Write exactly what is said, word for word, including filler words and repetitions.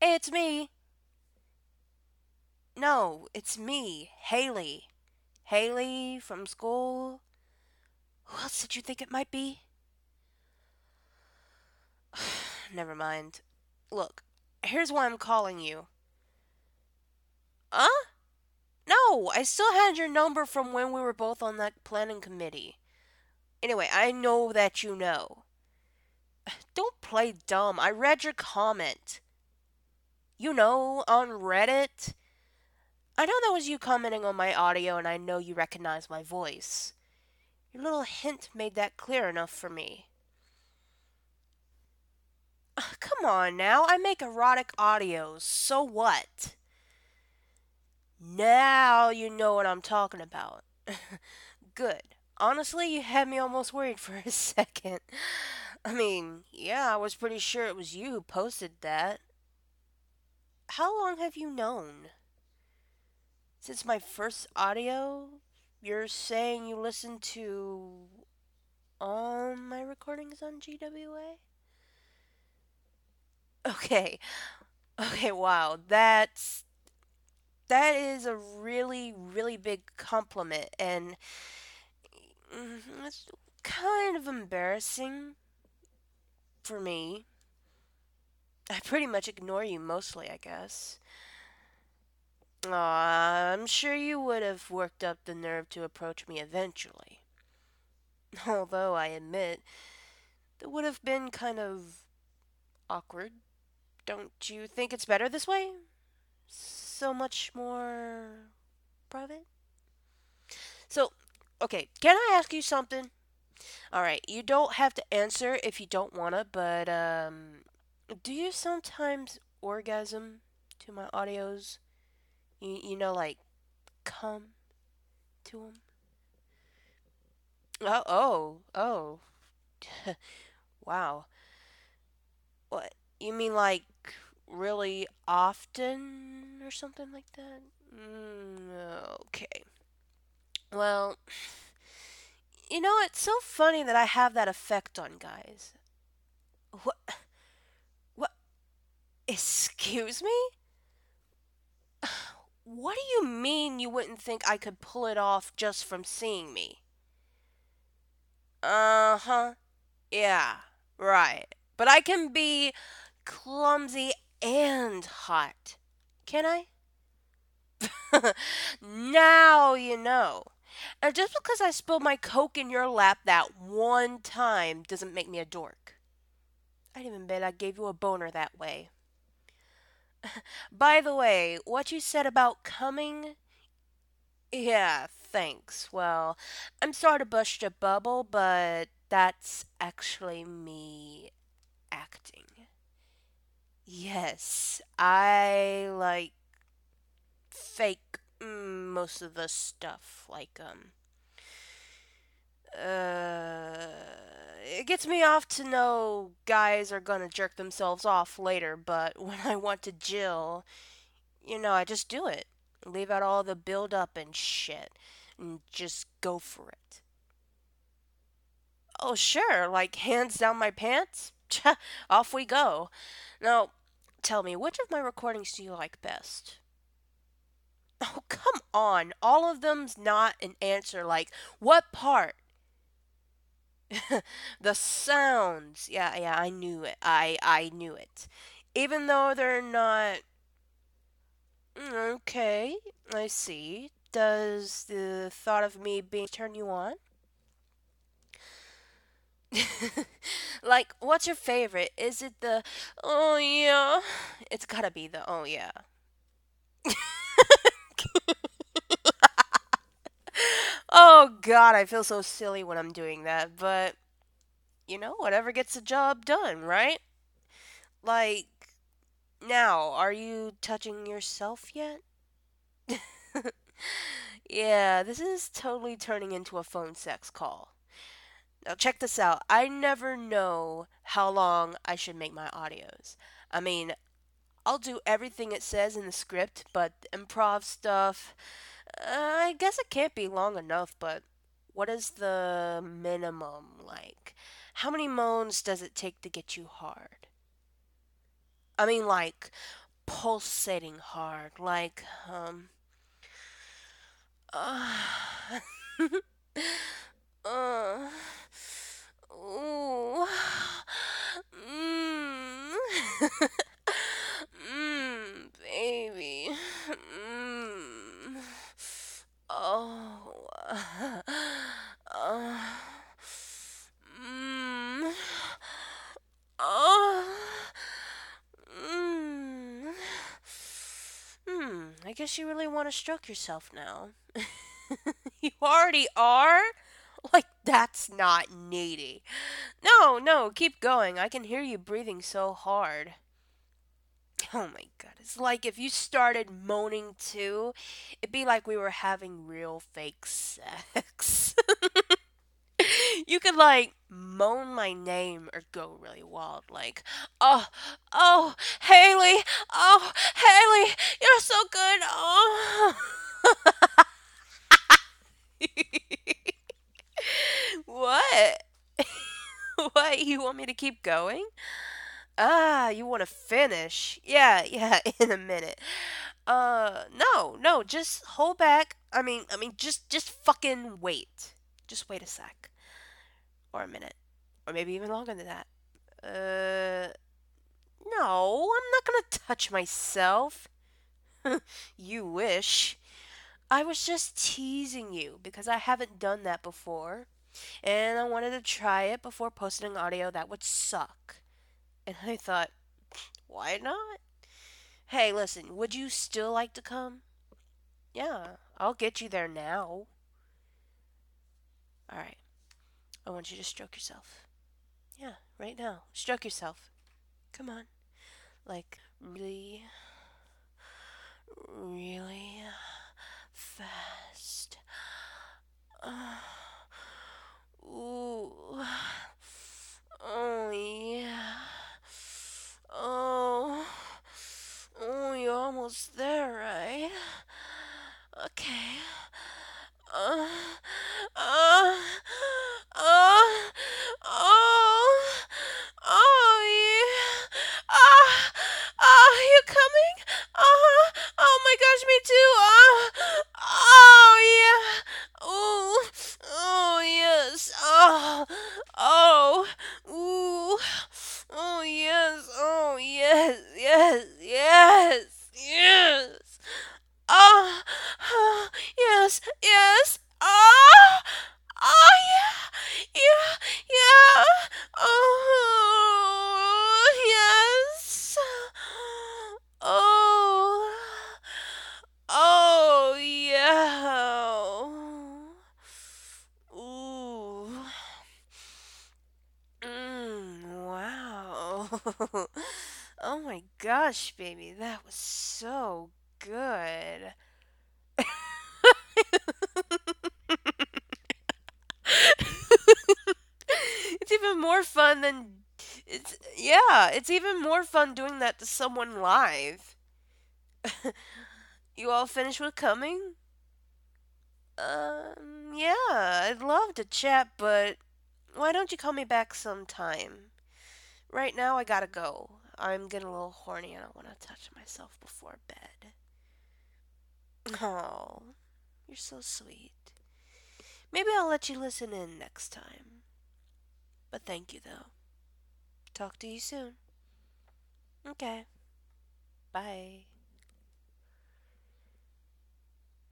Hey, it's me. No, it's me, Haley. Haley from school. Who else did you think it might be? Never mind. Look, here's why I'm calling you. Huh? No, I still had your number from when we were both on that planning committee. Anyway, I know that you know. Don't play dumb. I read your comment. You know, on Reddit. I know that was you commenting on my audio, and I know you recognize my voice. Your little hint made that clear enough for me. Come on now, I make erotic audios, so what? Now you know what I'm talking about. Good. Honestly, you had me almost worried for a second. I mean, yeah, I was pretty sure it was you who posted that. How long have you known? Since my first audio? You're saying you listened to all my recordings on G W A? Okay. Okay, wow. That's that is a really, really big compliment, and mm, it's kind of embarrassing for me. I pretty much ignore you mostly, I guess. Aw, I'm sure you would have worked up the nerve to approach me eventually. Although I admit, that would have been kind of awkward. Don't you think it's better this way? So much more private? So, okay, can I ask you something? All right, you don't have to answer if you don't wanna, but um, do you sometimes orgasm to my audios? You you know, like come to them? Oh oh oh, wow. What you mean, like really often or something like that? Mm, okay. Well, you know, it's so funny that I have that effect on guys. What? What? Excuse me? What do you mean you wouldn't think I could pull it off just from seeing me? Uh huh. Yeah, right. But I can be clumsy and hot. Can I? Now you know. And just because I spilled my Coke in your lap that one time doesn't make me a dork. I'd even bet I gave you a boner that way. By the way, what you said about coming. Yeah, thanks. Well, I'm sorry to bust your bubble, but that's actually me acting. Yes, I like fake mm, most of the stuff. Like, um, uh, it gets me off to know guys are gonna jerk themselves off later, but when I want to Jill, you know, I just do it. Leave out all the build up and shit, and just go for it. Oh, sure, like hands down my pants? Off we go. Now, tell me, which of my recordings do you like best? Oh, come on. All of them's not an answer. Like, what part? The sounds. Yeah, yeah, I knew it. I I knew it. Even though they're not. Mm, okay, I see. Does the thought of me being turn you on? Like, what's your favorite? Is it the oh yeah? It's gotta be the oh yeah. Oh god, I feel so silly when I'm doing that, but you know, whatever gets the job done, right? Like, now, are you touching yourself yet? Yeah, this is totally turning into a phone sex call. Now, check this out. I never know how long I should make my audios. I mean, I'll do everything it says in the script, but the improv stuff, uh, I guess it can't be long enough, but what is the minimum like? How many moans does it take to get you hard? I mean, like, pulsating hard, like, um, uh, uh, ooh, mm, mm, baby, mm, oh, uh, mm, oh, mm. Hmm, I guess you really want to stroke yourself now. You already are? Like, that's not needy. No, no, keep going. I can hear you breathing so hard. Oh my god. It's like if you started moaning too, it'd be like we were having real fake sex. You could like moan my name or go really wild, like, oh, oh, Haley, oh, Haley, you're so good, oh. What? What? You want me to keep going? Ah, you want to finish? Yeah, yeah, in a minute. Uh, no, no, just hold back. I mean, I mean, just, just fucking wait. Just wait a sec, or a minute, or maybe even longer than that. Uh, no, I'm not gonna touch myself. You wish. I was just teasing you because I haven't done that before, and I wanted to try it before posting an audio that would suck. And I thought, why not? Hey, listen, would you still like to come? Yeah, I'll get you there now. Alright, I want you to stroke yourself. Yeah, right now. Stroke yourself. Come on. Like, really, really fast. Uh, ooh. Oh, yeah. Oh. Oh, you're almost there, right? Okay. Uh, uh, uh, oh, oh, yeah. Ah, ah, you coming? Uh-huh. Oh my gosh, me too. Uh, oh, yeah. Ooh, oh, yes. Oh, oh, ooh. Oh, yes. Oh, yes, yes, yes, yes. Oh, oh, yes, yes. Oh, oh, yeah, yeah, yeah. Oh, yes. Oh, oh, yeah. Ooh. Mm, wow. Oh my gosh, baby, that was so good. It's even more fun than it's yeah, it's even more fun doing that to someone live. You all finished with coming? Um, yeah, I'd love to chat, but why don't you call me back sometime? Right now, I gotta go. I'm getting a little horny and I want to touch myself before bed. Oh, you're so sweet. Maybe I'll let you listen in next time. But thank you, though. Talk to you soon. Okay. Bye.